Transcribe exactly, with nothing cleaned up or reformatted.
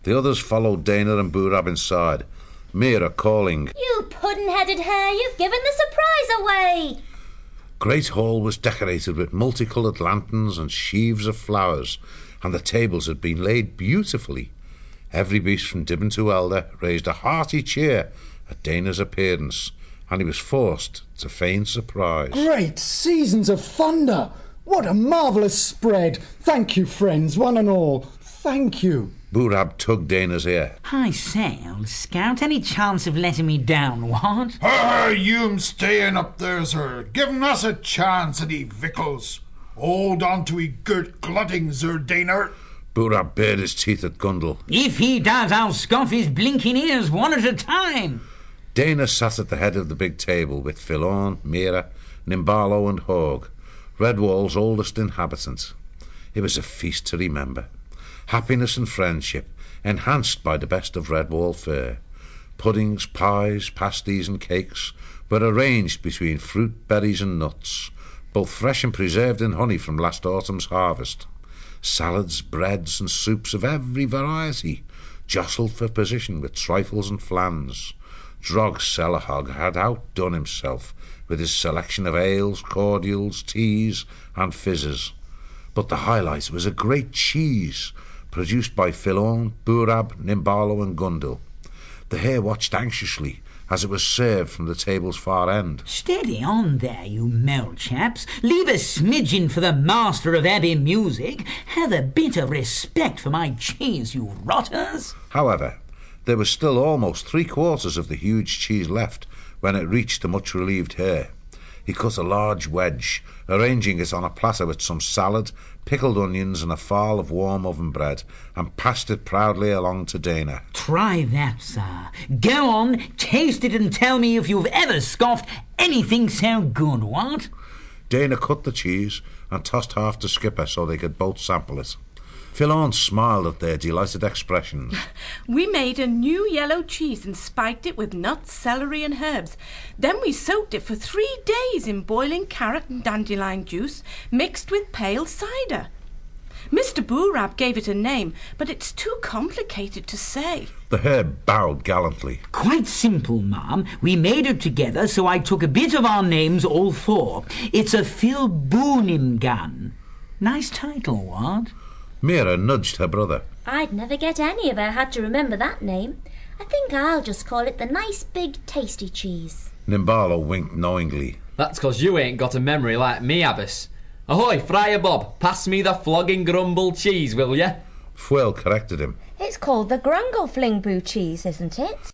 The others followed Dana and Boorab inside, Mira calling, "You puddin'-headed hare, you've given the surprise away!" Great Hall was decorated with multicoloured lanterns and sheaves of flowers, and the tables had been laid beautifully. Every beast from Dibben to Elder raised a hearty cheer at Dana's appearance, and he was forced to feign surprise. Great seasons of thunder! What a marvellous spread! Thank you, friends, one and all. Thank you. Boorab tugged Dana's ear. I say, old scout, any chance of letting me down, what? Ah, you'm staying up there, sir, giving us a chance at 'ee victuals. Hold on to 'ee good glutting, Sir Dana. Boorab bared his teeth at Gundel. If he does, I'll scoff his blinking ears one at a time. Dana sat at the head of the big table with Filorn, Mira, Nimbalo and Hogg, Redwall's oldest inhabitant. It was a feast to remember. Happiness and friendship, enhanced by the best of Redwall fare. Puddings, pies, pasties and cakes were arranged between fruit, berries and nuts, both fresh and preserved in honey from last autumn's harvest. Salads, breads and soups of every variety jostled for position with trifles and flans. Drog Selahog had outdone himself with his selection of ales, cordials, teas and fizzes. But the highlight was a great cheese, produced by Filorn, Boorab, Nimbalo and Gundel. The hare watched anxiously as it was served from the table's far end. Steady on there, you mole chaps. Leave a smidgen for the master of Abbey music. Have a bit of respect for my cheese, you rotters. However, there was still almost three quarters of the huge cheese left when it reached the much-relieved hare. He cut a large wedge, arranging it on a platter with some salad, pickled onions and a fowl of warm oven bread, and passed it proudly along to Dana. Try that, sir. Go on, taste it and tell me if you've ever scoffed anything so good, what? Dana cut the cheese and tossed half to Skipper so they could both sample it. Filorn smiled at their delighted expressions. We made a new yellow cheese and spiked it with nuts, celery and herbs. Then we soaked it for three days in boiling carrot and dandelion juice mixed with pale cider. Mister Boorab gave it a name, but it's too complicated to say. The hare bowed gallantly. Quite simple, ma'am. We made it together, so I took a bit of our names, all four. It's a Filboonimgan. Nice title, what? Mira nudged her brother. I'd never get any if I had to remember that name. I think I'll just call it the nice big tasty cheese. Nimbalo winked knowingly. That's 'cause you ain't got a memory like me, Abbess. Ahoy, Friar Bob, pass me the flogging grumble cheese, will ya? Fwell corrected him. It's called the Grungle Flingboo cheese, isn't it?